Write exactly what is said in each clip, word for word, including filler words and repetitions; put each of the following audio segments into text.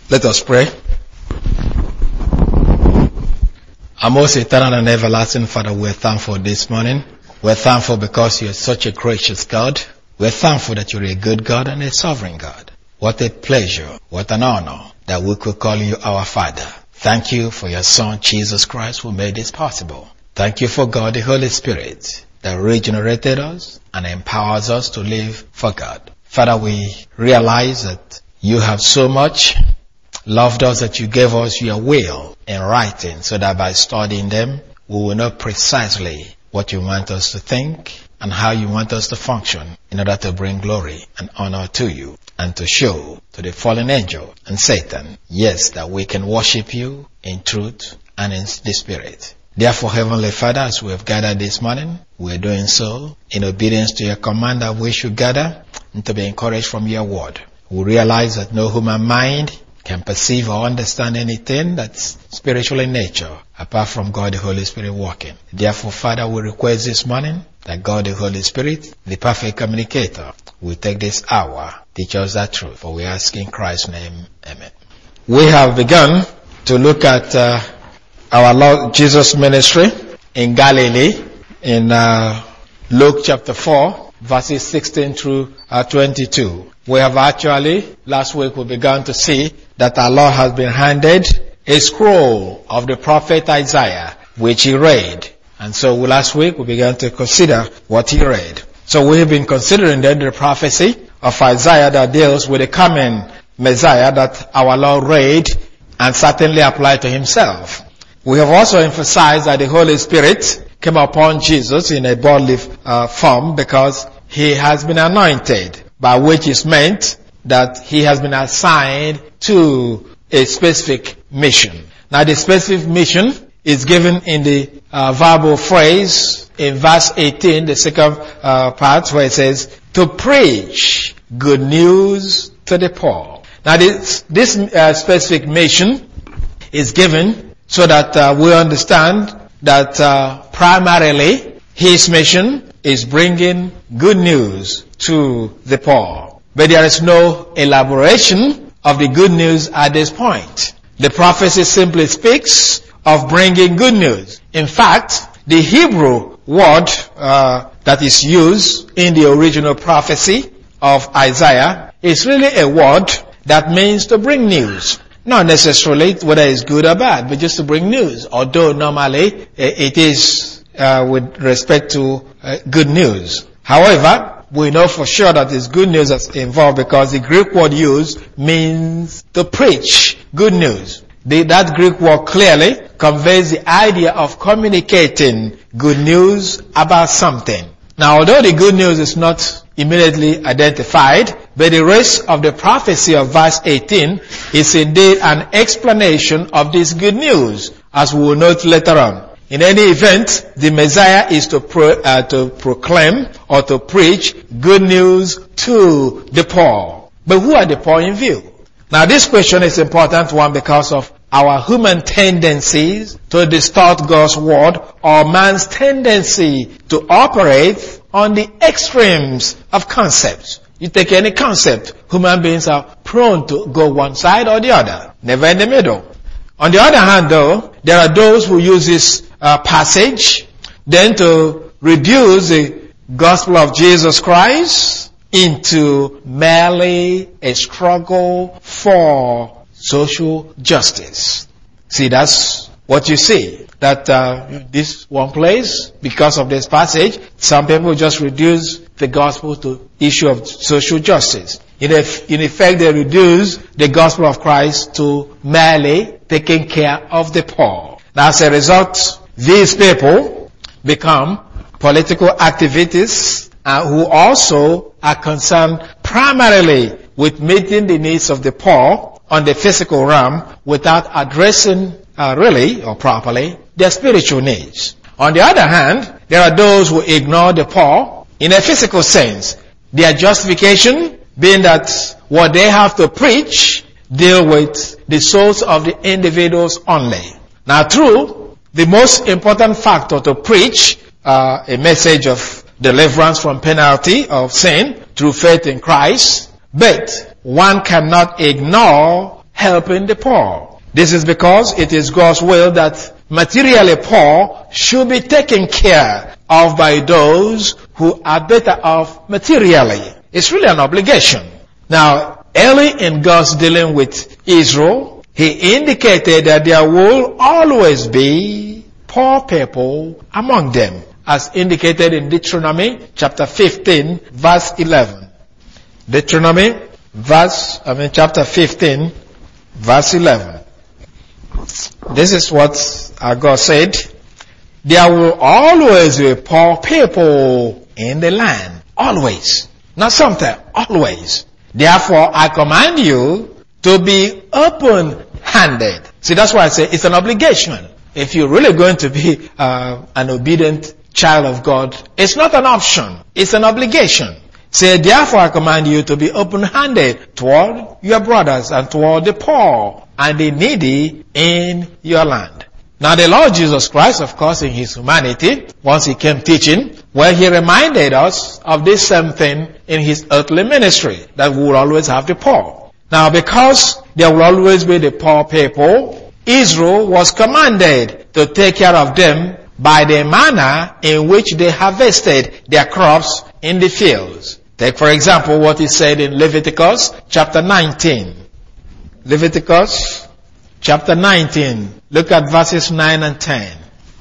Let us pray. Our most eternal and everlasting Father, we're thankful this morning. We're thankful because you're such a gracious God. We're thankful that you're a good God and a sovereign God. What a pleasure, what an honor that we could call you our Father. Thank you for your Son, Jesus Christ, who made this possible. Thank you for God, the Holy Spirit, that regenerated us and empowers us to live for God. Father, we realize that you have so much loved us that you gave us your will in writing, so that by studying them, we will know precisely what you want us to think and how you want us to function in order to bring glory and honor to you and to show to the fallen angel and Satan, yes, that we can worship you in truth and in the Spirit. Therefore, Heavenly Father, as we have gathered this morning, we are doing so in obedience to your command that we should gather and to be encouraged from your word. We realize that no human mind can perceive or understand anything that's spiritual in nature apart from God the Holy Spirit working. Therefore, Father, we request this morning that God the Holy Spirit, the perfect communicator, will take this hour, teach us that truth. For we ask in Christ's name, amen. We have begun to look at uh, our Lord Jesus' ministry in Galilee in uh, Luke chapter four, verses sixteen through uh, twenty-two. We have actually, last week we began to see that our Lord has been handed a scroll of the prophet Isaiah, which he read. And so last week we began to consider what he read. So we have been considering then the prophecy of Isaiah that deals with the coming Messiah that our Lord read and certainly applied to himself. We have also emphasized that the Holy Spirit came upon Jesus in a bodily uh, form because he has been anointed, by which is meant that he has been assigned to a specific mission. Now the specific mission is given in the uh, verbal phrase in verse eighteen, the second uh, part, where it says, to preach good news to the poor. Now this, this uh, specific mission is given so that uh, we understand that uh, primarily his mission is bringing good news to the poor. But there is no elaboration of the good news at this point. The prophecy simply speaks of bringing good news. In fact, the Hebrew word uh, that is used in the original prophecy of Isaiah is really a word that means to bring news. Not necessarily whether it's good or bad, but just to bring news. Although normally it is uh, with respect to uh, good news. However, we know for sure that it's good news that's involved because the Greek word used means to preach good news. The, that Greek word clearly conveys the idea of communicating good news about something. Now, although the good news is not immediately identified, but the rest of the prophecy of verse eighteen is indeed an explanation of this good news, as we will note later on. In any event, the Messiah is to, pro, uh, to proclaim or to preach good news to the poor. But who are the poor in view? Now this question is an important one because of our human tendencies to distort God's word, or man's tendency to operate on the extremes of concepts. You take any concept, human beings are prone to go one side or the other, never in the middle. On the other hand though, there are those who use this uh, passage then to reduce the gospel of Jesus Christ into merely a struggle for social justice. See, that's what you see. That uh, this one place, because of this passage, some people just reduce the gospel to issue of social justice. In, eff- in effect, they reduce the gospel of Christ to merely taking care of the poor. Now, as a result, these people become political activists uh, who also are concerned primarily with meeting the needs of the poor on the physical realm without addressing uh, really or properly their spiritual needs. On the other hand, there are those who ignore the poor in a physical sense. Their justification being that what they have to preach deal with the souls of the individuals only. Now, true, the most important factor to preach uh, a message of deliverance from penalty of sin through faith in Christ, but one cannot ignore helping the poor. This is because it is God's will that materially poor should be taken care of by those who are better off materially. It's really an obligation. Now, early in God's dealing with Israel, He indicated that there will always be poor people among them, as indicated in Deuteronomy chapter fifteen, verse eleven. Deuteronomy, verse, I mean chapter fifteen, verse eleven. This is what our God said. There will always be poor people in the land. Always. Not sometimes. Always. Therefore, I command you to be open-handed. See, that's why I say it's an obligation. If you're really going to be uh, an obedient child of God, it's not an option. It's an obligation. Say, therefore I command you to be open-handed toward your brothers and toward the poor and the needy in your land. Now the Lord Jesus Christ, of course, in His humanity, once He came teaching, well, He reminded us of this same thing in His earthly ministry, that we will always have the poor. Now because there will always be the poor people, Israel was commanded to take care of them by the manner in which they harvested their crops in the fields. Take for example what He said in Leviticus chapter nineteen. Leviticus chapter nineteen. Look at verses nine and ten.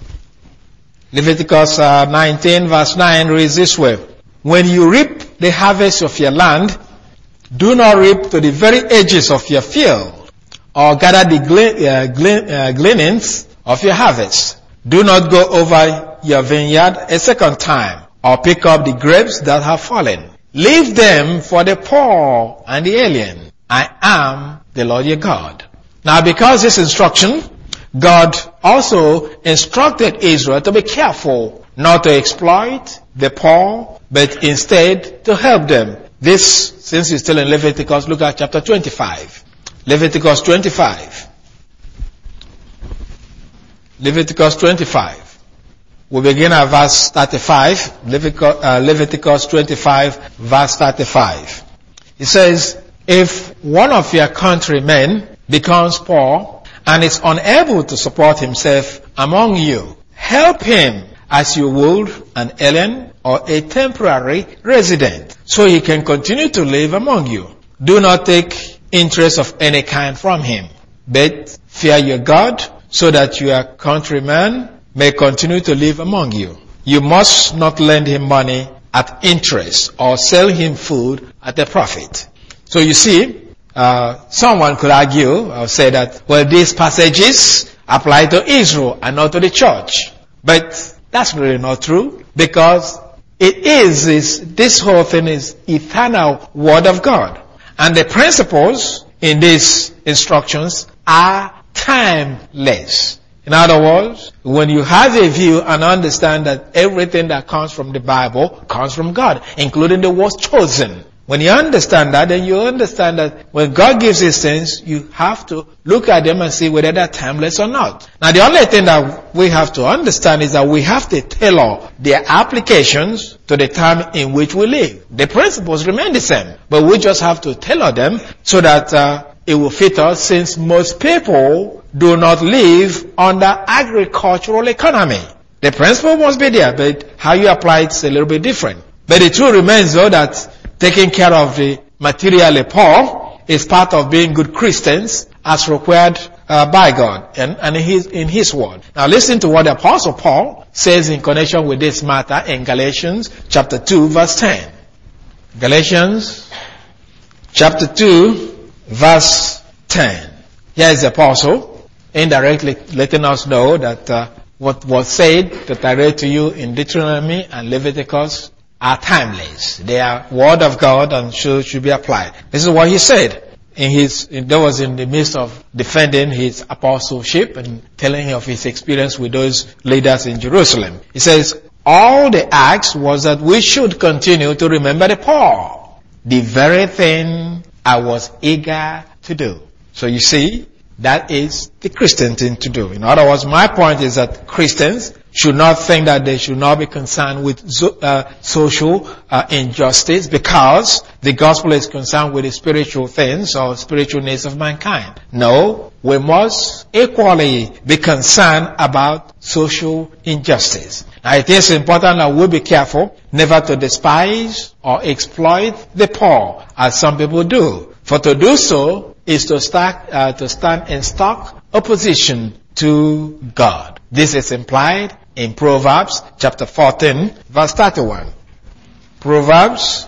Leviticus uh, nineteen verse nine reads this way. When you reap the harvest of your land, do not reap to the very edges of your field, or gather the glean, uh, glean, uh, gleanings of your harvest. Do not go over your vineyard a second time, or pick up the grapes that have fallen. Leave them for the poor and the alien. I am the Lord your God. Now because this instruction, God also instructed Israel to be careful not to exploit the poor, but instead to help them. This, since it's still in Leviticus, look at chapter twenty-five. Leviticus twenty-five. Leviticus twenty-five. We begin at verse thirty-five. Leviticus, uh, Leviticus twenty-five, verse thirty-five. It says, if one of your countrymen becomes poor and is unable to support himself among you, help him as you would an alien or a temporary resident, so he can continue to live among you. Do not take interest of any kind from him, but fear your God, so that your countryman may continue to live among you. You must not lend him money at interest or sell him food at a profit. So you see, uh, someone could argue or say that, well, these passages apply to Israel and not to the church. But that's really not true, because it is, is this whole thing is eternal Word of God. And the principles in these instructions are timeless. In other words, when you have a view and understand that everything that comes from the Bible comes from God, including the words chosen. When you understand that, then you understand that when God gives these things, you have to look at them and see whether they're timeless or not. Now the only thing that we have to understand is that we have to tailor their applications to the time in which we live. The principles remain the same, but we just have to tailor them so that uh, it will fit us, since most people do not live under agricultural economy. The principle must be there, but how you apply it is a little bit different. But the truth remains though that taking care of the materially poor is part of being good Christians as required uh, by God and, and in, his, in His Word. Now listen to what the Apostle Paul says in connection with this matter in Galatians chapter two verse ten. Galatians chapter two verse ten. Here is the Apostle indirectly letting us know that uh, what was said that I read to you in Deuteronomy and Leviticus are timeless. They are Word of God and should, should be applied. This is what he said. In his, in, that was in the midst of defending his apostleship and telling of his experience with those leaders in Jerusalem. He says, all the acts was that we should continue to remember the poor. The very thing I was eager to do. So you see, That is the Christian thing to do. In other words, my point is that Christians should not think that they should not be concerned with uh, social uh, injustice, because the gospel is concerned with the spiritual things or spiritual needs of mankind. No, we must equally be concerned about social injustice. Now, it is important that we be careful never to despise or exploit the poor, as some people do. For to do so is to start uh, to stand in stark opposition to God. This is implied in Proverbs chapter fourteen, verse thirty-one. Proverbs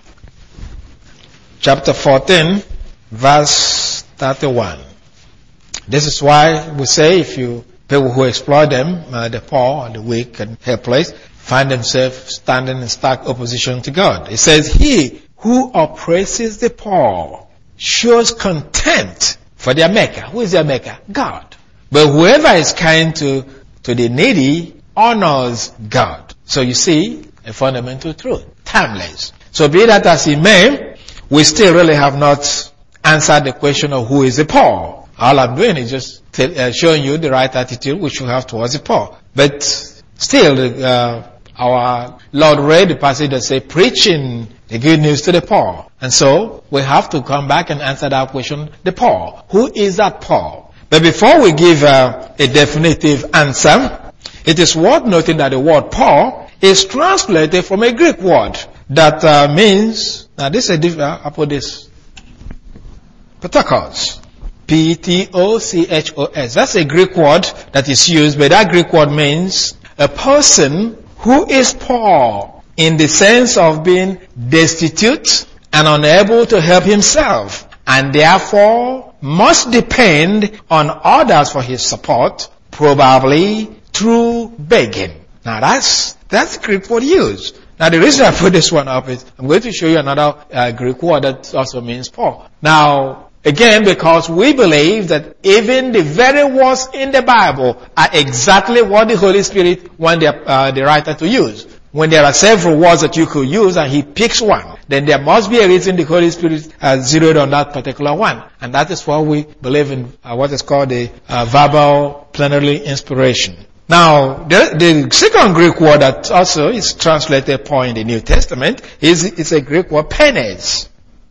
chapter fourteen, verse thirty-one. This is why we say if you people who exploit them, uh, the poor, the weak and helpless, find themselves standing in stark opposition to God. It says, he who oppresses the poor shows contempt for their maker. Who is their maker? God. But whoever is kind to, to the needy honors God. So you see, a fundamental truth. Timeless. So be that as it may, we still really have not answered the question of who is the poor. All I'm doing is just t- uh, showing you the right attitude which you have towards the poor. But still, uh, our Lord read the passage that says, preaching the good news to the poor. And so, we have to come back and answer that question, the poor. Who is that poor? But before we give uh, a definitive answer, it is worth noting that the word poor is translated from a Greek word that uh, means, now this is a different, I put this, Ptochos. P T O C H O S. That's a Greek word that is used, but that Greek word means a person who is poor in the sense of being destitute and unable to help himself, and therefore must depend on others for his support, probably through begging. Now that's, that's Greek word used. Now the reason I put this one up is I'm going to show you another uh, Greek word that also means poor. Now, again, because we believe that even the very words in the Bible are exactly what the Holy Spirit wants the, uh, the writer to use. When there are several words that you could use and he picks one, then there must be a reason the Holy Spirit has zeroed on that particular one. And that is why we believe in uh, what is called the uh, verbal plenary inspiration. Now, the, the second Greek word that also is translated poor in the New Testament is, is a Greek word, penes.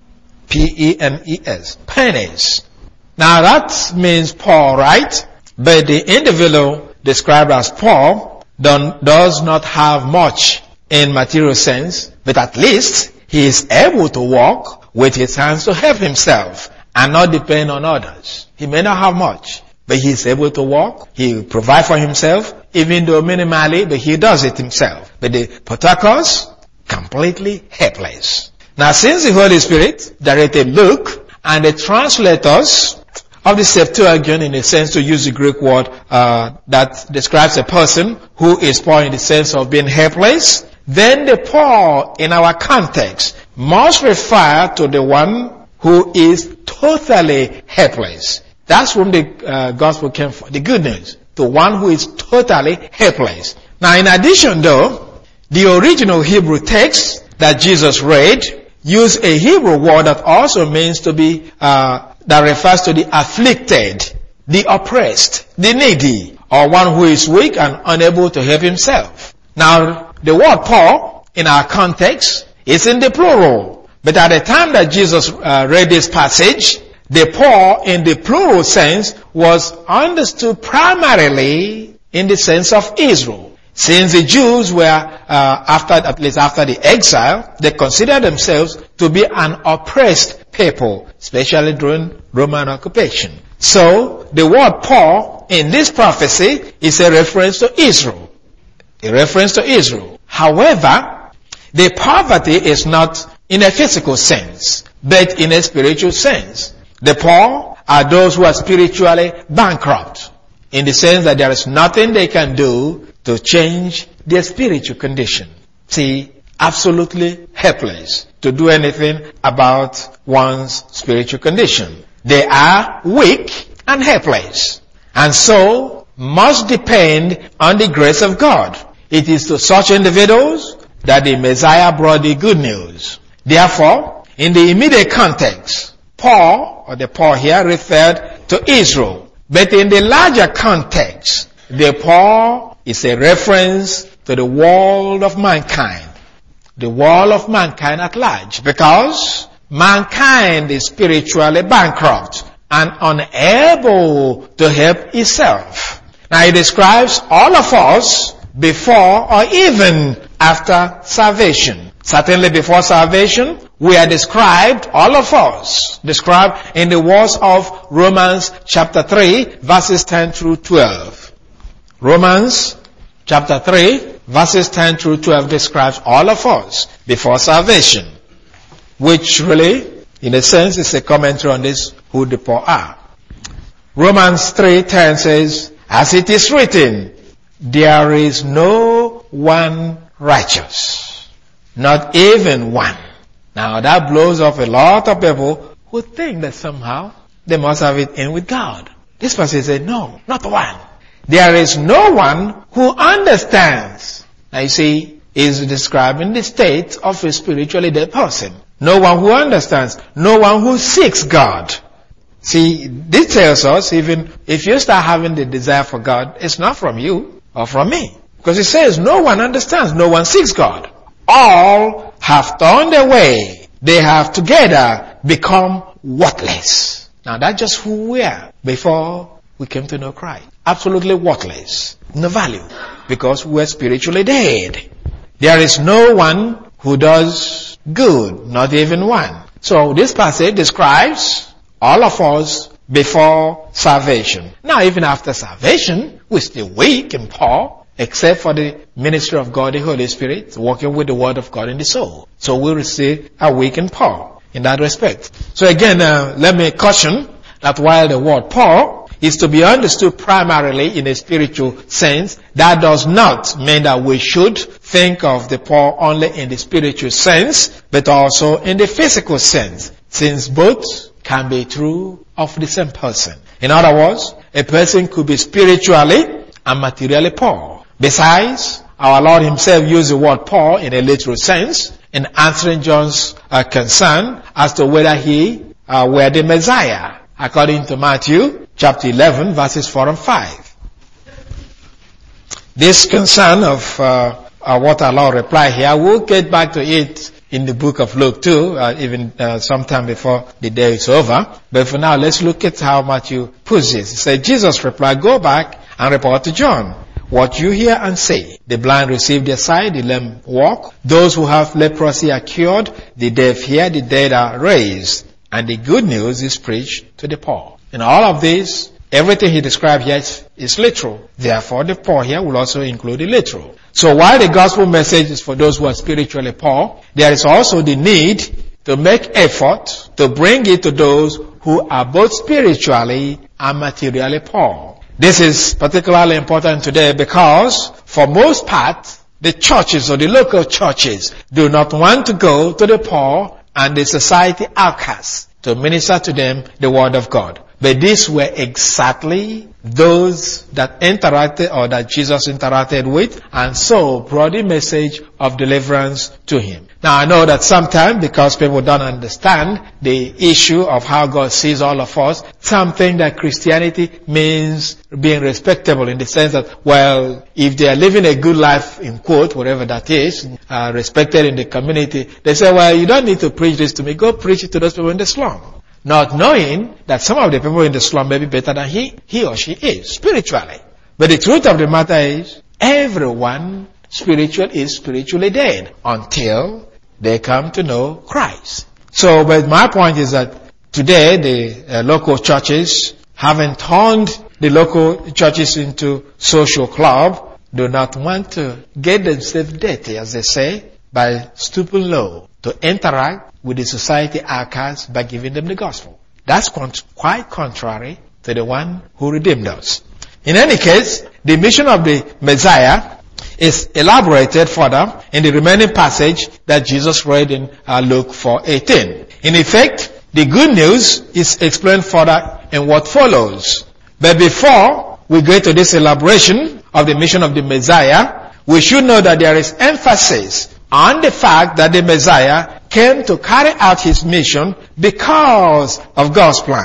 P E N E S. Pennies. Now that means poor, right? But the individual described as poor don't, does not have much in material sense, but at least he is able to walk with his hands to help himself and not depend on others. He may not have much, but he is able to walk. He provides for himself, even though minimally, but he does it himself. But the Ptochos, completely helpless. Now, since the Holy Spirit directed Luke and the translators of the Septuagint, in a sense, to use the Greek word uh, that describes a person who is poor in the sense of being helpless, then the poor in our context must refer to the one who is totally helpless. That's when the uh, gospel came from, the good news, the one who is totally helpless. Now, in addition, though, the original Hebrew text that Jesus read use a Hebrew word that also means to be, uh, that refers to the afflicted, the oppressed, the needy, or one who is weak and unable to help himself. Now, the word poor, in our context, is in the plural. But at the time that Jesus uh, read this passage, the poor in the plural sense was understood primarily in the sense of Israel. Since the Jews were, uh, after, at least after the exile, they considered themselves to be an oppressed people, especially during Roman occupation. So, the word poor in this prophecy is a reference to Israel. A reference to Israel. However, the poverty is not in a physical sense, but in a spiritual sense. The poor are those who are spiritually bankrupt, in the sense that there is nothing they can do to change their spiritual condition. See, absolutely helpless to do anything about one's spiritual condition. They are weak and helpless, and so must depend on the grace of God. It is to such individuals that the Messiah brought the good news. Therefore, in the immediate context, poor, or the poor here, referred to Israel. But in the larger context, the Paul is a reference to the world of mankind. The world of mankind at large. Because mankind is spiritually bankrupt and unable to help itself. Now he describes all of us before or even after salvation. Certainly before salvation, we are described, all of us, described in the words of Romans chapter three, verses ten through twelve. Romans chapter three, verses ten through twelve describes all of us before salvation, which really, in a sense, is a commentary on this, who the poor are. Romans three ten says, as it is written, there is no one righteous, not even one. Now that blows up a lot of people who think that somehow they must have it in with God. This person said, no, not one. There is no one who understands. Now you see, is describing the state of a spiritually dead person. No one who understands. No one who seeks God. See, this tells us, even if you start having the desire for God, it's not from you or from me. Because it says no one understands, no one seeks God. All have turned away. They have together become worthless. Now that's just who we are before we came to know Christ. Absolutely worthless. No value. Because we are spiritually dead. There is no one who does good. Not even one. So this passage describes all of us before salvation. Now even after salvation, we're still weak and poor, except for the ministry of God, the Holy Spirit, working with the Word of God in the soul. So we will still are weak and poor in that respect. So again, uh, let me caution that while the word poor is to be understood primarily in a spiritual sense, that does not mean that we should think of the poor only in the spiritual sense, but also in the physical sense, since both can be true of the same person. In other words, a person could be spiritually and materially poor. Besides, our Lord himself used the word poor in a literal sense in answering John's uh, concern as to whether he uh, were the Messiah, according to Matthew chapter eleven, verses four and five. This concern of uh, uh, what our Lord replied here, we'll get back to it in the book of Luke too, uh, even uh, sometime before the day is over. But for now, let's look at how Matthew puts this. He said, Jesus replied, go back and report to John what you hear and say. The blind receive their sight, the lame walk, those who have leprosy are cured, the deaf hear, the dead are raised, and the good news is preached to the poor. In all of this, everything he described here is, is literal. Therefore, the poor here will also include the literal. So while the gospel message is for those who are spiritually poor, there is also the need to make effort to bring it to those who are both spiritually and materially poor. This is particularly important today because, for most part, the churches or the local churches do not want to go to the poor and the society outcasts to minister to them the word of God. But these were exactly those that interacted or that Jesus interacted with and so brought the message of deliverance to him. Now I know that sometimes, because people don't understand the issue of how God sees all of us, some think that Christianity means being respectable in the sense that, well, if they are living a good life, in quote, whatever that is, uh, respected in the community, they say, well, you don't need to preach this to me, go preach it to those people in the slum. Not knowing that some of the people in the slum may be better than he, he or she is, spiritually. But the truth of the matter is, everyone spiritual is spiritually dead until they come to know Christ. So, but my point is that today the uh, local churches, having turned the local churches into social club, do not want to get themselves dirty, as they say, by stooping low to interact with the society outcasts by giving them the gospel. That's con- quite contrary to the one who redeemed us. In any case, the mission of the Messiah is elaborated further in the remaining passage that Jesus read in uh, Luke four eighteen. In effect, the good news is explained further in what follows. But before we go to this elaboration of the mission of the Messiah, we should know that there is emphasis on the fact that the Messiah came to carry out his mission because of God's plan.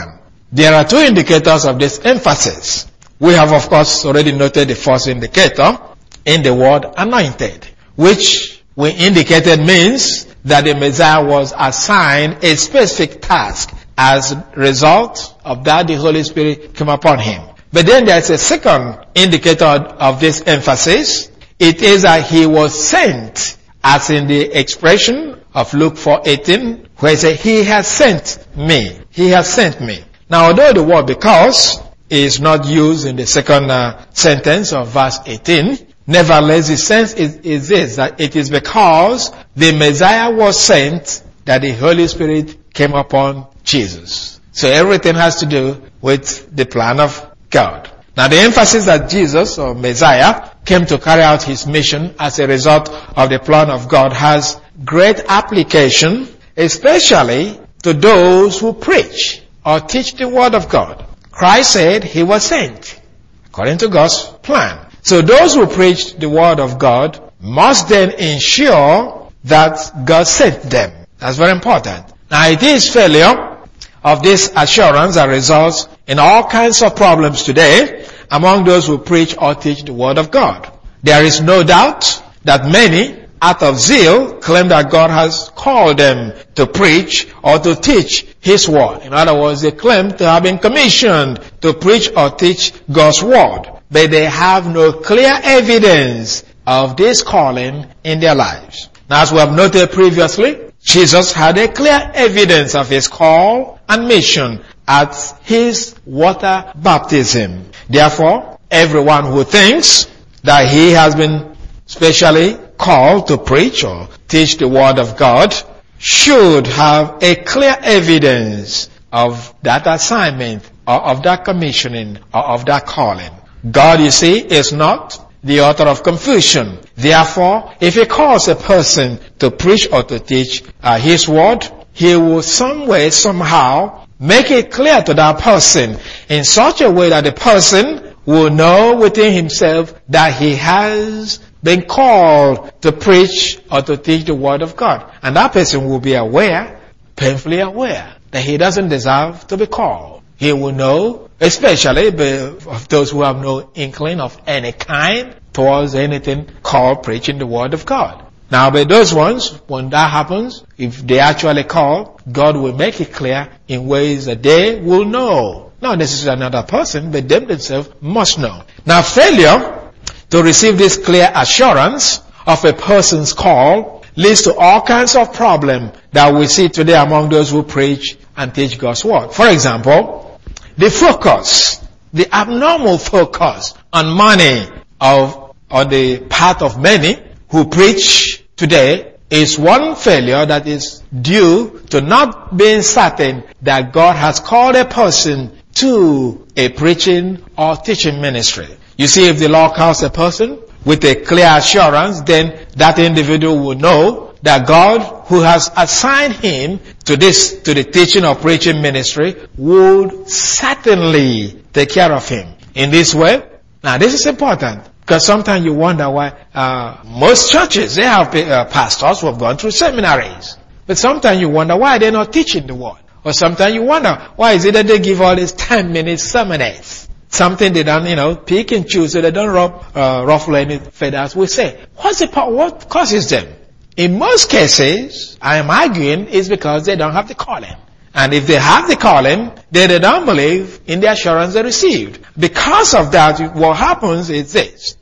There are two indicators of this emphasis. We have, of course, already noted the first indicator in the word anointed, which we indicated means that the Messiah was assigned a specific task. As a result of that, the Holy Spirit came upon him. But then there's a second indicator of this emphasis. It is that he was sent, as in the expression of Luke four eighteen, where he said, he has sent me. He has sent me. Now, although the word because is not used in the second uh, sentence of verse eighteen, nevertheless, the sense is, is this, that it is because the Messiah was sent that the Holy Spirit came upon Jesus. So everything has to do with the plan of God. Now, the emphasis that Jesus, or Messiah, came to carry out his mission as a result of the plan of God has great application, especially to those who preach or teach the word of God. Christ said he was sent according to God's plan. So those who preach the word of God must then ensure that God sent them. That's very important. Now, it is failure of this assurance that results in all kinds of problems today among those who preach or teach the word of God. There is no doubt that many, out of zeal, claim that God has called them to preach or to teach his word. In other words, they claim to have been commissioned to preach or teach God's word, but they have no clear evidence of this calling in their lives. Now, as we have noted previously, Jesus had a clear evidence of his call and mission at his water baptism. Therefore, everyone who thinks that he has been specially called to preach or teach the word of God should have a clear evidence of that assignment or of that commissioning or of that calling. God, you see, is not the author of confusion. Therefore, if he calls a person to preach or to teach uh, his word, he will some way, somehow, make it clear to that person in such a way that the person will know within himself that he has been called to preach or to teach the word of God. And that person will be aware, painfully aware, that he doesn't deserve to be called. He will know, especially of those who have no inkling of any kind towards anything called preaching the word of God. Now, by those ones, when that happens, if they actually call, God will make it clear in ways that they will know. Not necessarily another person, but them themselves must know. Now, failure to receive this clear assurance of a person's call leads to all kinds of problems that we see today among those who preach and teach God's word. For example, the focus, the abnormal focus on money of, on the part of many who preach today is one failure that is due to not being certain that God has called a person to a preaching or teaching ministry. You see, if the Lord calls a person with a clear assurance, then that individual will know that God, who has assigned him to this, to the teaching or preaching ministry, would certainly take care of him. In this way, now this is important, because sometimes you wonder why uh, most churches, they have uh, pastors who have gone through seminaries. But sometimes you wonder why they're not teaching the word. Or sometimes you wonder why is it that they give all these ten minute sermonettes. Something they don't, you know, pick and choose so they don't ruff, uh, ruffle any feathers. We say, what's the part, what causes them? In most cases, I am arguing, is because they don't have the calling. And if they have the calling, then they don't believe in the assurance they received. Because of that, what happens is this.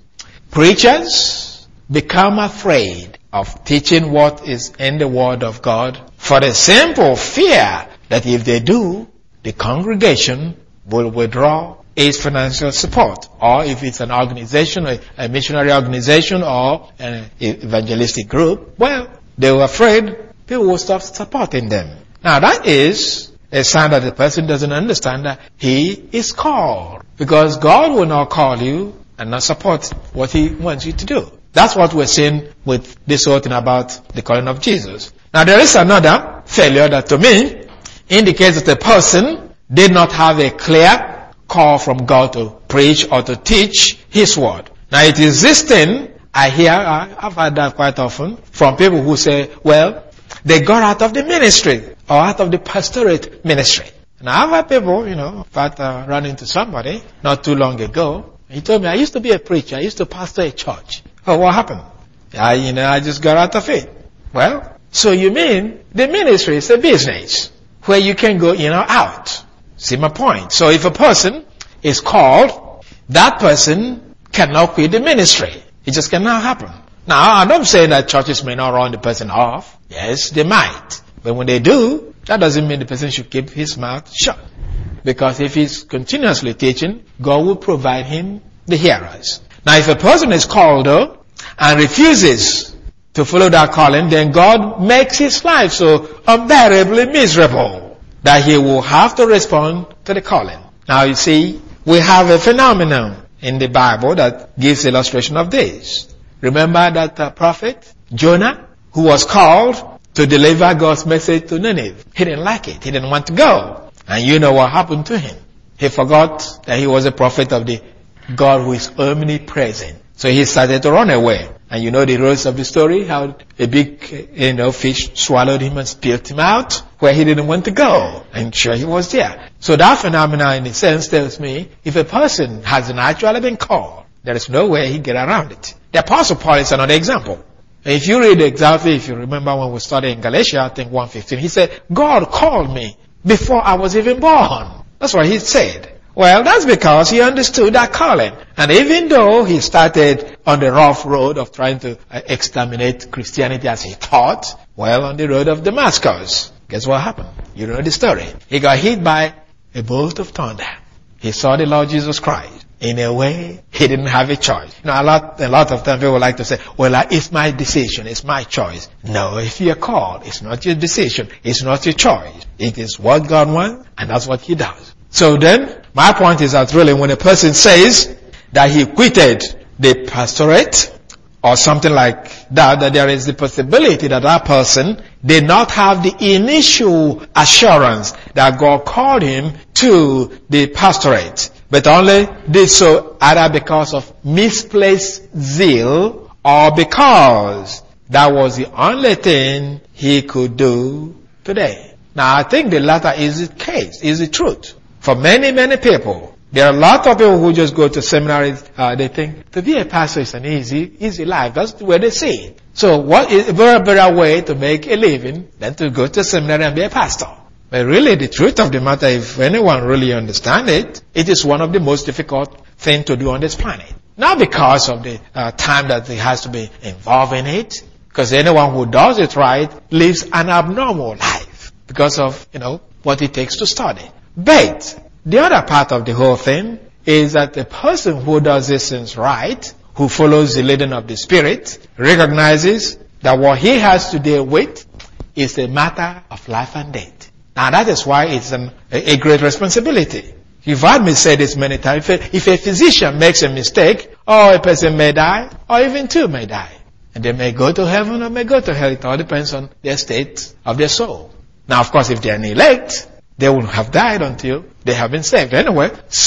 Preachers become afraid of teaching what is in the Word of God for the simple fear that if they do, the congregation will withdraw its financial support. Or if it's an organization, a missionary organization or an evangelistic group, well, they were afraid people will stop supporting them. Now that is a sign that the person doesn't understand that he is called. Because God will not call you and not support what he wants you to do. That's what we're seeing with this whole thing about the calling of Jesus. Now there is another failure that to me indicates that the person did not have a clear call from God to preach or to teach his word. Now it is this thing I hear, I've heard that quite often from people who say, well, they got out of the ministry or out of the pastorate ministry. And I've had people, you know, in fact, uh, run into somebody not too long ago. He told me, I used to be a preacher. I used to pastor a church. Oh, what happened? I, you know, I just got out of it. Well, so you mean the ministry is a business where you can go in or out. See my point? So if a person is called, that person cannot quit the ministry. It just cannot happen. Now, I don't say that churches may not run the person off. Yes, they might. But when they do, that doesn't mean the person should keep his mouth shut. Because if he's continuously teaching, God will provide him the hearers. Now, if a person is called, though, and refuses to follow that calling, then God makes his life so unbearably miserable that he will have to respond to the calling. Now, you see, we have a phenomenon in the Bible that gives illustration of this. Remember that uh, prophet Jonah, who was called to deliver God's message to Nineveh. He didn't like it. He didn't want to go. And you know what happened to him. He forgot that he was a prophet of the God who is omnipresent. So he started to run away. And you know the rest of the story, how a big, you know, fish swallowed him and spilled him out where he didn't want to go. And sure he was there. So that phenomenon in a sense tells me if a person has actually been called, there is no way he get around it. The Apostle Paul is another example. If you read exactly, if you remember when we studied in Galatia, I think one fifteen, he said, God called me before I was even born. That's what he said. Well, that's because he understood that calling. And even though he started on the rough road of trying to uh, exterminate Christianity as he thought, well, on the road of Damascus, guess what happened? You know the story. He got hit by a bolt of thunder. He saw the Lord Jesus Christ. In a way, he didn't have a choice. You know, a lot, a lot of times people like to say, well, it's my decision, it's my choice. No, if you're called, it's not your decision, it's not your choice. It is what God wants, and that's what he does. So then, my point is that really when a person says that he quitted the pastorate, or something like that, that there is the possibility that that person did not have the initial assurance that God called him to the pastorate, but only did so either because of misplaced zeal or because that was the only thing he could do today. Now, I think the latter is the case, is the truth. For many, many people, there are a lot of people who just go to seminaries, uh, they think to be a pastor is an easy, easy life. That's the way they see it. So what is a very better way to make a living than to go to seminary and be a pastor? But really the truth of the matter, if anyone really understands it, it is one of the most difficult things to do on this planet. Not because of the uh, time that he has to be involved in it, because anyone who does it right lives an abnormal life because of, you know, what it takes to study. But the other part of the whole thing is that the person who does these things right, who follows the leading of the Spirit, recognizes that what he has to deal with is a matter of life and death. Now that is why it's an, a, a great responsibility. You've heard me say this many times. If a, if a physician makes a mistake, or a person may die, or even two may die. And they may go to heaven or may go to hell. It all depends on their state of their soul. Now of course if they are an elect, they will have died until they have been saved. Anyway,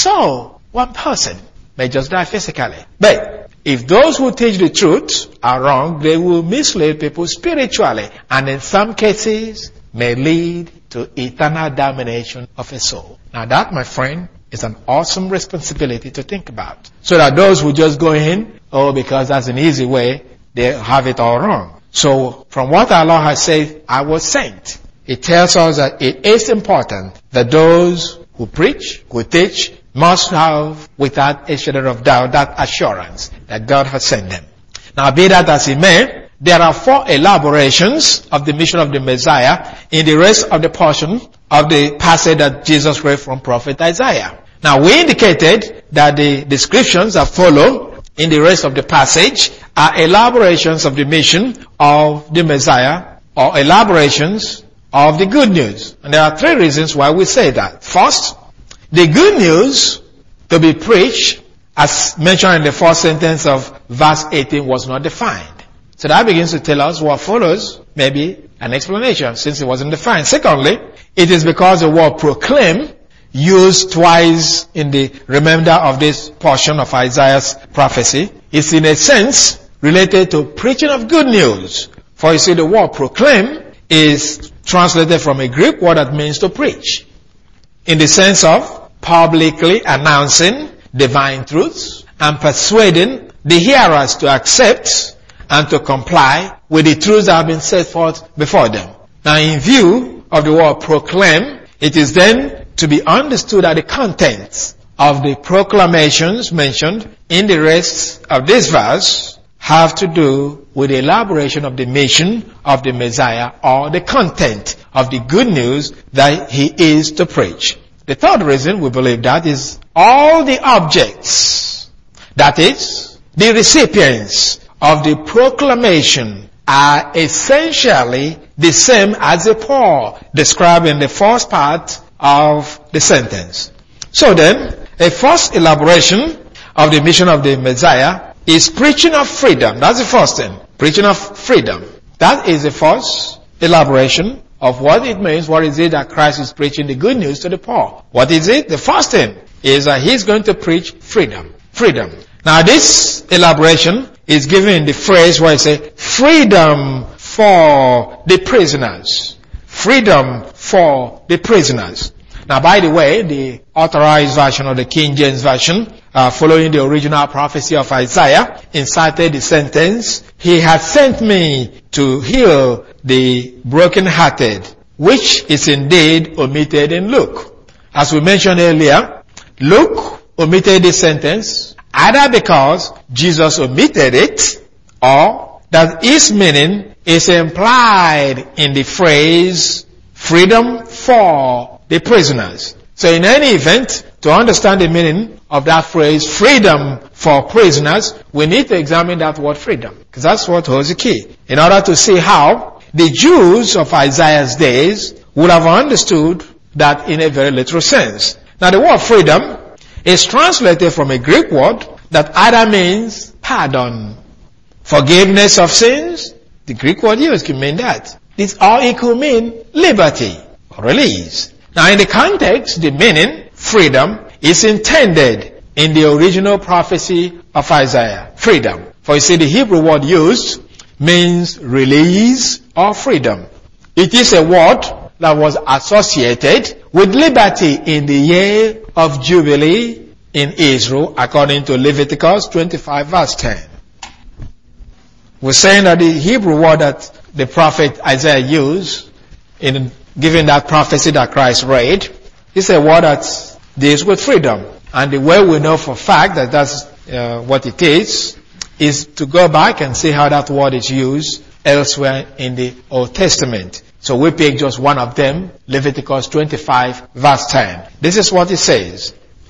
so one person may just die physically. But if those who teach the truth are wrong, they will mislead people spiritually. And in some cases, may lead to eternal damnation of a soul. Now that, my friend, is an awesome responsibility to think about. So that those who just go in, oh, because that's an easy way, they have it all wrong. So from what our Lord has said, I was sent. It tells us that it is important that those who preach, who teach, must have, without a shadow of doubt, that assurance that God has sent them. Now, be that as it may, there are four elaborations of the mission of the Messiah in the rest of the portion of the passage that Jesus read from Prophet Isaiah. Now, we indicated that the descriptions that follow in the rest of the passage are elaborations of the mission of the Messiah, or elaborations of the good news. And there are three reasons why we say that. First, the good news to be preached, as mentioned in the first sentence of verse eighteen, was not defined. So that begins to tell us what follows, maybe an explanation, since it wasn't defined. Secondly, it is because the word proclaim, used twice in the remainder of this portion of Isaiah's prophecy, is in a sense related to preaching of good news. For you see, the word proclaim is translated from a Greek word that means to preach. in the sense of publicly announcing divine truths and persuading the hearers to accept and to comply with the truths that have been set forth before them. Now, in view of the word proclaim, it is then to be understood that the contents of the proclamations mentioned in the rest of this verse have to do with the elaboration of the mission of the Messiah, or the content of the good news that he is to preach. The third reason we believe that is all the objects, that is, the recipients of the proclamation, are essentially the same as the Paul described in the first part of the sentence. So then, a first elaboration of the mission of the Messiah is preaching of freedom. That's the first thing. Preaching of freedom. That is the first elaboration of what it means. What is it that Christ is preaching the good news to the poor? What is it? The first thing is that he's going to preach freedom. Freedom. Now this elaboration is given in the phrase where it says, freedom for the prisoners. Freedom for the prisoners. Now, by the way, the authorized version of the King James Version, uh, following the original prophecy of Isaiah, inserted the sentence, he has sent me to heal the brokenhearted, which is indeed omitted in Luke. As we mentioned earlier, Luke omitted this sentence either because Jesus omitted it, or that its meaning is implied in the phrase freedom for the prisoners. So in any event, to understand the meaning of that phrase, freedom for prisoners, we need to examine that word freedom, because that's what holds the key. In order to see how the Jews of Isaiah's days would have understood that in a very literal sense. Now the word freedom is translated from a Greek word that either means pardon, forgiveness of sins. The Greek word used can mean that. This, or it could mean liberty or release. Now in the context, the meaning, freedom, is intended in the original prophecy of Isaiah. Freedom. For you see, the Hebrew word used means release or freedom. It is a word that was associated with liberty in the year of Jubilee in Israel, according to Leviticus twenty-five verse ten. We're saying that the Hebrew word that the prophet Isaiah used in giving that prophecy that Christ read is a word that deals with freedom. And the way we know for a fact that that's uh, what it is, is to go back and see how that word is used elsewhere in the Old Testament. So we pick just one of them, Leviticus twenty-five verse ten. This is what it says.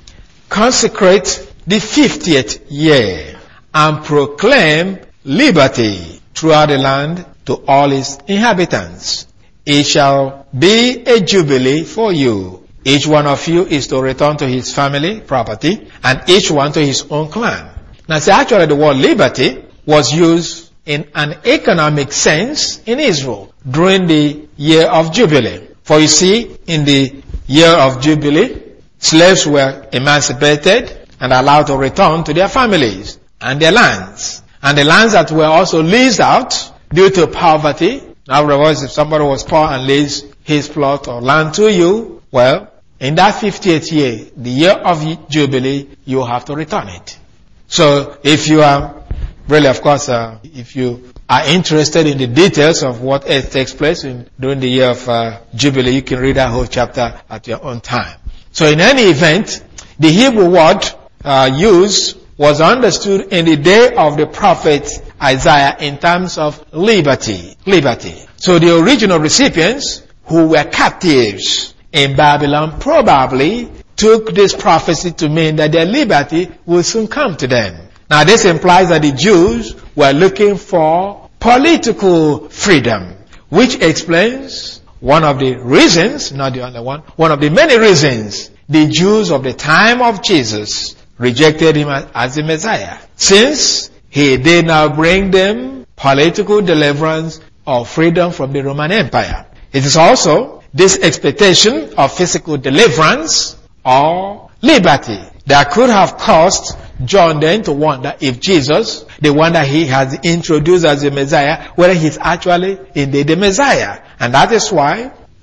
Consecrate the fiftieth year and proclaim liberty throughout the land to all its inhabitants. It shall be a jubilee for you. Each one of you is to return to his family, property, and each one to his own clan. Now see, actually the word liberty was used in an economic sense in Israel during the year of Jubilee. For you see, in the year of Jubilee, slaves were emancipated and allowed to return to their families and their lands. And the lands that were also leased out due to poverty. In other words, if somebody was poor and leased his plot or land to you, well, in that fiftieth year, the year of Jubilee, you have to return it. So if you are, really of course, uh, if you are interested in the details of what else takes place in, during the year of uh, Jubilee, you can read that whole chapter at your own time. So in any event, the Hebrew word uh, used was understood in the day of the prophet Isaiah in terms of liberty. Liberty. So the original recipients who were captives in Babylon probably took this prophecy to mean that their liberty will soon come to them. Now this implies that the Jews were looking for political freedom, which explains one of the reasons, not the only one, one of the many reasons the Jews of the time of Jesus rejected him as the Messiah, since he did not bring them political deliverance or freedom from the Roman Empire. It is also this expectation of physical deliverance or liberty that could have caused John then to wonder if Jesus, the one that he has introduced as the Messiah, whether he's actually indeed the Messiah. And that is why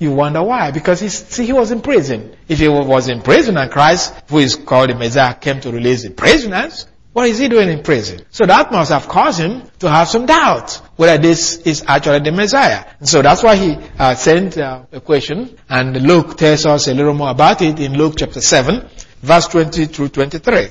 You wonder why? Because he, see, he was in prison. If he was in prison and Christ, who is called the Messiah, came to release the prisoners, what is he doing in prison? So that must have caused him to have some doubt whether this is actually the Messiah. And so that's why he uh, sent uh, a question, and Luke tells us a little more about it in Luke chapter seven, verse twenty through twenty-three.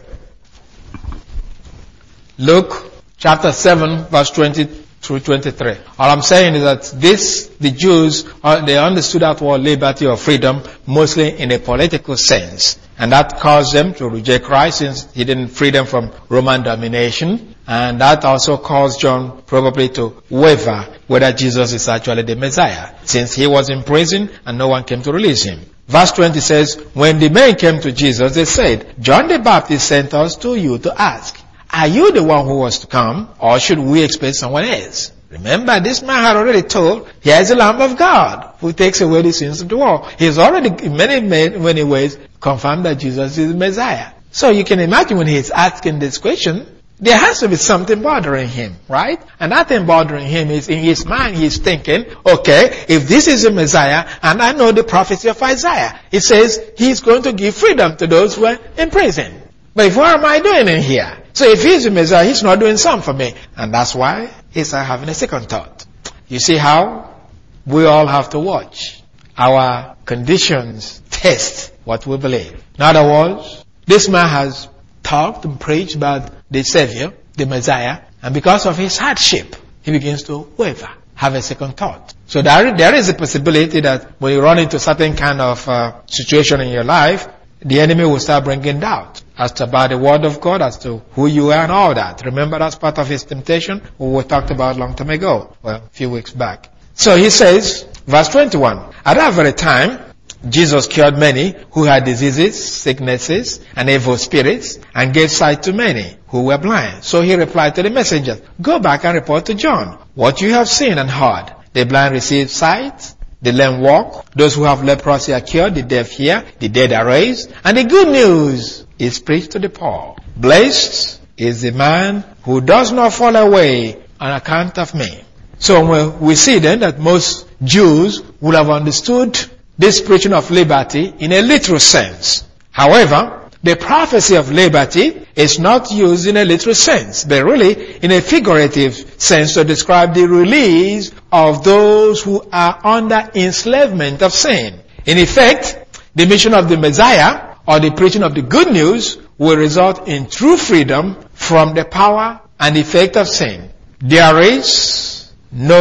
Luke chapter seven, verse twenty through twenty-three. All I'm saying is that this, the Jews, uh, they understood that word liberty or freedom mostly in a political sense. And that caused them to reject Christ since he didn't free them from Roman domination. And that also caused John probably to waver whether Jesus is actually the Messiah, since he was in prison and no one came to release him. Verse twenty says, when the men came to Jesus, they said, John the Baptist sent us to you to ask, are you the one who was to come, or should we expect someone else? Remember, this man had already told, here is the Lamb of God who takes away the sins of the world. He's already, in many, many ways, confirmed that Jesus is the Messiah. So you can imagine when he's asking this question, there has to be something bothering him, right? And that thing bothering him is in his mind, he's thinking, okay, if this is the Messiah, and I know the prophecy of Isaiah, it says he's going to give freedom to those who are in prison. But if, what am I doing in here? So if he's the Messiah, he's not doing something for me. And that's why he's having a second thought. You see how we all have to watch. Our conditions test what we believe. In other words, this man has talked and preached about the Savior, the Messiah, and because of his hardship, he begins to waver, have a second thought. So there, there is a possibility that when you run into certain kind of uh, situation in your life, the enemy will start bringing doubt as to about the word of God, as to who you are and all that. Remember, that's part of his temptation, who we talked about a long time ago, well, a few weeks back. So he says, verse twenty-one, at that very time, Jesus cured many who had diseases, sicknesses, and evil spirits, and gave sight to many who were blind. So he replied to the messengers, go back and report to John what you have seen and heard. The blind receive sight, the lame walk, those who have leprosy are cured, the deaf hear, the dead are raised, and the good news is preached to the poor. Blessed is the man who does not fall away on account of me. So we see then that most Jews would have understood this preaching of liberty in a literal sense. However, the prophecy of liberty is not used in a literal sense, but really in a figurative sense to describe the release of those who are under enslavement of sin. In effect, the mission of the Messiah, or the preaching of the good news, will result in true freedom from the power and effect of sin. There is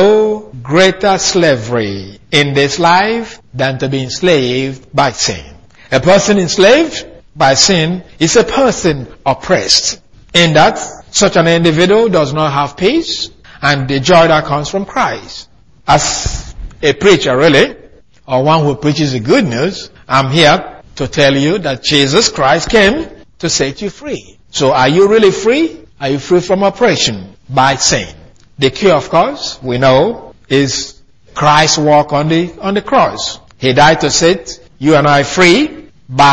no greater slavery in this life than to be enslaved by sin. A person enslaved by sin is a person oppressed, in that such an individual does not have peace and the joy that comes from Christ. As a preacher, really, or one who preaches the good news, I'm here to tell you that Jesus Christ came to set you free. So are you really free? Are you free from oppression by sin? The cure, of course, we know, is Christ's work on the, on the cross. He died to set you and I free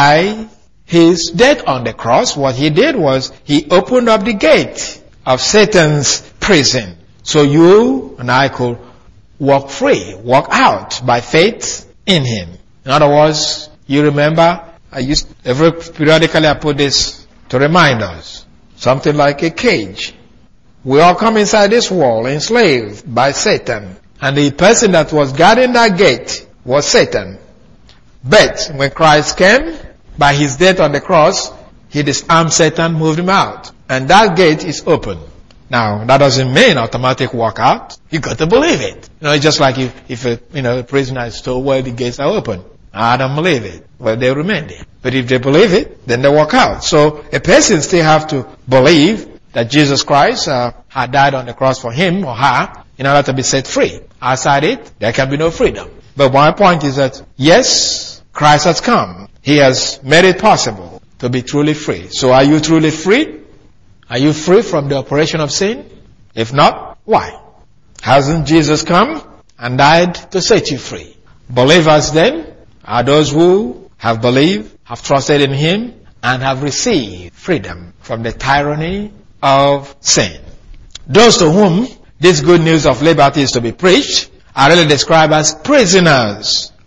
by his death on the cross. What he did was he opened up the gate of Satan's prison, so you and I could walk free, walk out by faith in him. In other words, you remember, I used, every periodically I put this to remind us, something like a cage. We all come inside this wall enslaved by Satan, and the person that was guarding that gate was Satan. But when Christ came, by his death on the cross, he disarmed Satan, moved him out. And that gate is open. Now, that doesn't mean automatic walk out. You got to believe it. You know, it's just like if, if a, you know, a prisoner is told, well, the gates are open. I don't believe it. Well, they remain there. But if they believe it, then they walk out. So, a person still have to believe that Jesus Christ uh, had died on the cross for him or her in order to be set free. Outside it, there can be no freedom. But my point is that, yes, Christ has come. He has made it possible to be truly free. So are you truly free? Are you free from the operation of sin? If not, why? Hasn't Jesus come and died to set you free? Believers then are those who have believed, have trusted in him, and have received freedom from the tyranny of sin. Those to whom this good news of liberty is to be preached are really described as prisoners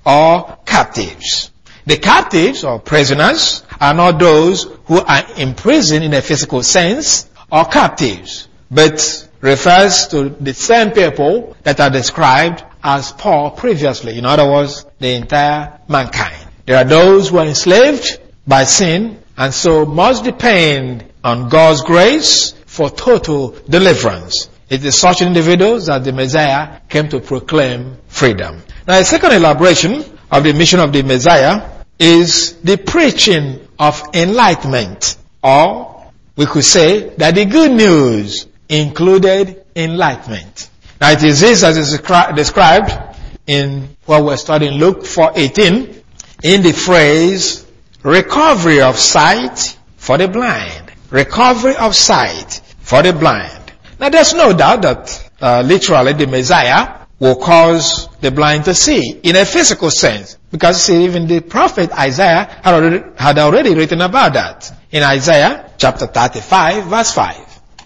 or captives. The captives or prisoners are not those who are imprisoned in a physical sense or captives, but refers to the same people that are described as Paul previously. In other words, the entire mankind. There are those who are enslaved by sin and so must depend on God's grace for total deliverance. It is such individuals that the Messiah came to proclaim freedom. Now, a second elaboration of the mission of the Messiah is the preaching of enlightenment, or we could say that the good news included enlightenment. Now, it is this as is described in what we're studying, Luke four eighteen, in the phrase recovery of sight for the blind. Recovery of sight for the blind. Now, there's no doubt that uh, literally the Messiah will cause the blind to see in a physical sense, because see, even the prophet Isaiah had already, had already written about that in Isaiah chapter thirty-five verse five.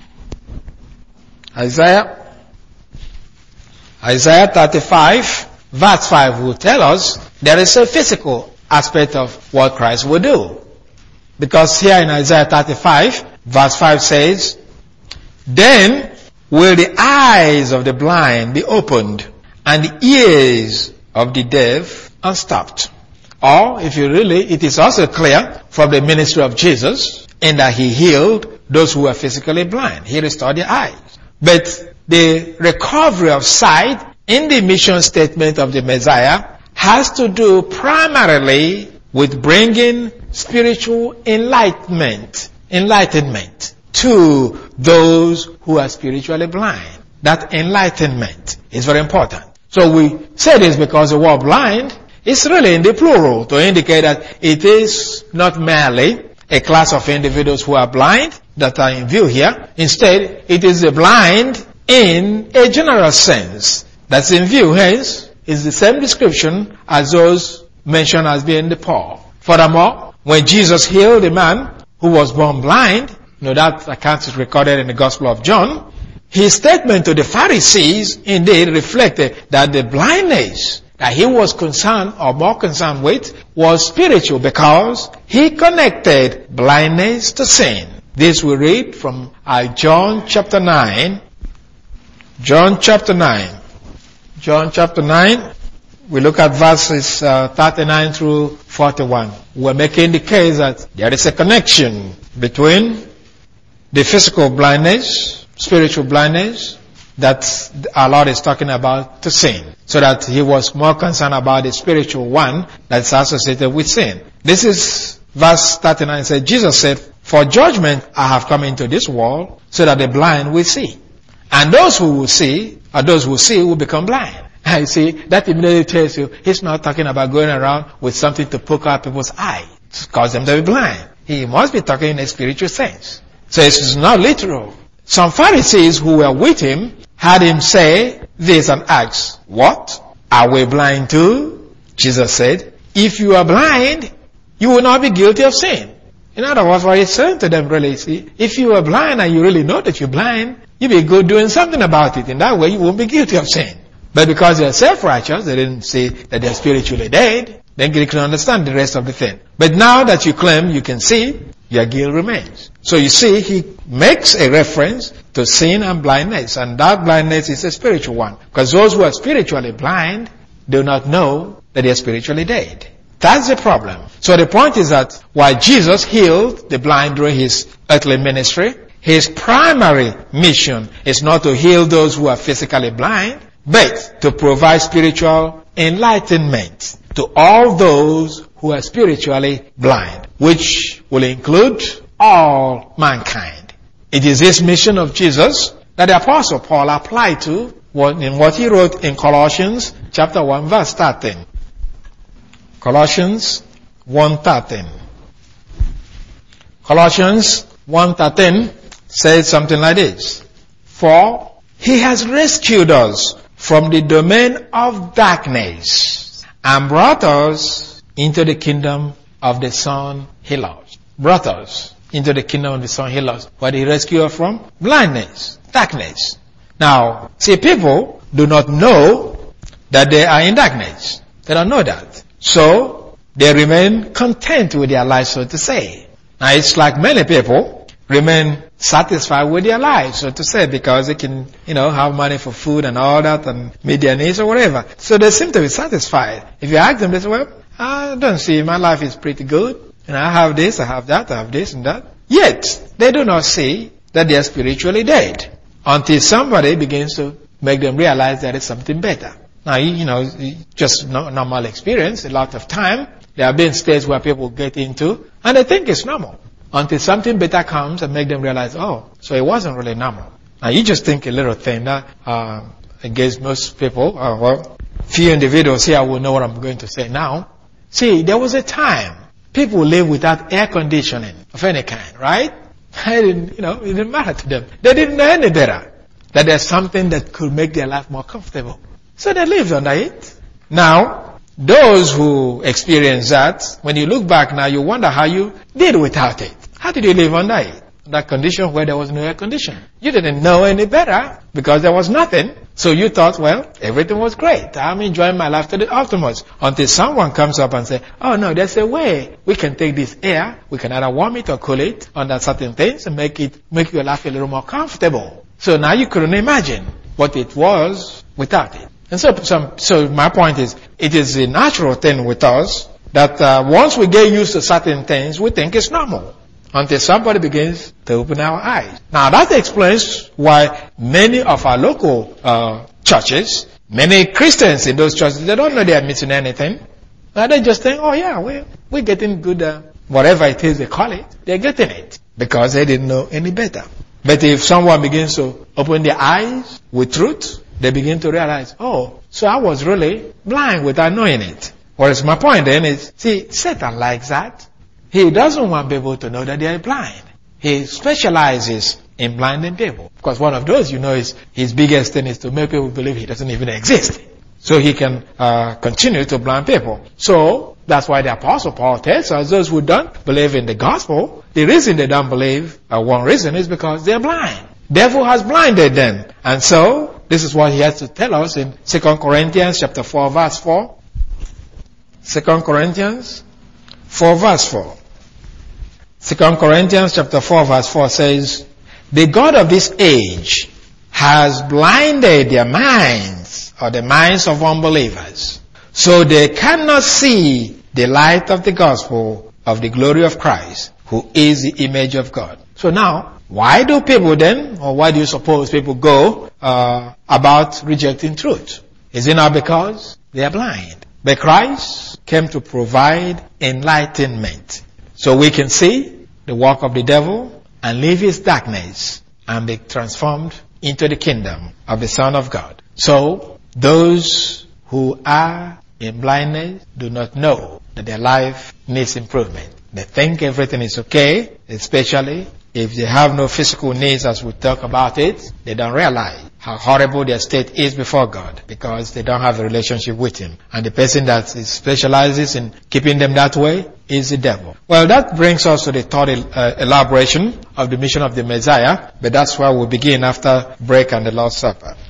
Isaiah Isaiah thirty-five verse five will tell us there is a physical aspect of what Christ will do. Because here in Isaiah thirty-five verse five says, then will the eyes of the blind be opened and the ears of the deaf unstopped. Or, if you really, it is also clear from the ministry of Jesus in that he healed those who were physically blind. He restored their eyes. But the recovery of sight in the mission statement of the Messiah has to do primarily with bringing spiritual enlightenment, enlightenment to those who are spiritually blind. That enlightenment is very important. So we say this because the word blind is really in the plural to indicate that it is not merely a class of individuals who are blind that are in view here. Instead, it is the blind in a general sense that's in view. Hence, it's the same description as those mentioned as being the poor. Furthermore, when Jesus healed a man who was born blind, you know, that account is recorded in the Gospel of John, his statement to the Pharisees indeed reflected that the blindness that he was concerned or more concerned with was spiritual, because he connected blindness to sin. This we read from uh, John chapter nine. John chapter nine. John chapter nine. We look at verses uh, thirty-nine through forty-one. We're making the case that there is a connection between the physical blindness, spiritual blindness, that our Lord is talking about to sin. So that he was more concerned about the spiritual one that's associated with sin. This is verse thirty-nine. It says, Jesus said, for judgment I have come into this world so that the blind will see. And those who will see, or those who see will become blind. I see, that immediately tells you he's not talking about going around with something to poke out people's eyes to cause them to be blind. He must be talking in a spiritual sense. So it's not literal. Some Pharisees who were with him had him say this and ask, what? Are we blind too? Jesus said, if you are blind, you will not be guilty of sin. In other words, what he's saying to them really, see, if you are blind and you really know that you're blind, you'll be good doing something about it. In that way, you won't be guilty of sin. But because they're self-righteous, they didn't say that they're spiritually dead, then they can understand the rest of the thing. But now that you claim you can see, your guilt remains. So you see, he makes a reference to sin and blindness, and that blindness is a spiritual one. Because those who are spiritually blind do not know that they are spiritually dead. That's the problem. So the point is that while Jesus healed the blind during his earthly ministry, his primary mission is not to heal those who are physically blind, but to provide spiritual enlightenment to all those who are spiritually blind, which will include all mankind. It is this mission of Jesus that the Apostle Paul applied to in what he wrote in Colossians chapter one verse thirteen. Colossians one thirteen. Colossians one thirteen says something like this. For he has rescued us from the domain of darkness and brought us into the kingdom of the Son he loves. Brought us into the kingdom of the Son he loves. What did he rescue us from? Blindness, darkness. Now, see, people do not know that they are in darkness. They don't know that. So, they remain content with their lives, so to say. Now, it's like many people remain satisfied with their lives, so to say, because they can, you know, have money for food and all that and meet their needs or whatever. So they seem to be satisfied. If you ask them, they say, well, I don't see, my life is pretty good. And I have this, I have that, I have this and that. Yet, they do not see that they are spiritually dead until somebody begins to make them realize there is something better. Now, you know, just normal experience, a lot of time, there have been states where people get into, and they think it's normal, until something better comes and make them realize, oh, so it wasn't really normal. Now, you just think a little thing that, uh, against most people, uh, well, few individuals here will know what I'm going to say now. See, there was a time people lived without air conditioning of any kind, right? It didn't, you know, it didn't matter to them. They didn't know any better, that there's something that could make their life more comfortable. So they lived under it. Now, those who experience that, when you look back now, you wonder how you did without it. How did you live under it? That condition where there was no air condition. You didn't know any better because there was nothing. So you thought, well, everything was great. I'm enjoying my life to the utmost. Until someone comes up and says, oh no, there's a way. We can take this air, we can either warm it or cool it under certain things and make it, make your life a little more comfortable. So now you couldn't imagine what it was without it. And so, so, so my point is, it is a natural thing with us that uh, once we get used to certain things, we think it's normal until somebody begins to open our eyes. Now that explains why many of our local uh, churches, many Christians in those churches, they don't know they are missing anything. Now they just think, oh yeah, we're, we're getting good, uh, whatever it is they call it, they're getting it because they didn't know any better. But if someone begins to open their eyes with truth, they begin to realize, oh, so I was really blind without knowing it. Whereas my point then is, see, Satan likes that. He doesn't want people to know that they are blind. He specializes in blinding people. Because one of those, you know, is his biggest thing is to make people believe he doesn't even exist. So he can uh, continue to blind people. So that's why the Apostle Paul tells us those who don't believe in the gospel, the reason they don't believe, uh, one reason is because they're blind. Devil has blinded them. And so, this is what he has to tell us in Second Corinthians chapter four verse four. Second Corinthians four verse four. Second Corinthians chapter four verse four says, the God of this age has blinded their minds, or the minds of unbelievers, so they cannot see the light of the gospel of the glory of Christ, who is the image of God. So now, why do people then, or why do you suppose people go uh, about rejecting truth? Is it not because they are blind? But Christ came to provide enlightenment, so we can see the work of the devil and leave his darkness and be transformed into the kingdom of the Son of God. So those who are in blindness do not know that their life needs improvement. They think everything is okay, especially if they have no physical needs as we talk about it. They don't realize how horrible their state is before God because they don't have a relationship with Him. And the person that specializes in keeping them that way is the devil. Well, that brings us to the third uh, elaboration of the mission of the Messiah, but that's where we'll begin after break and the Lord's Supper.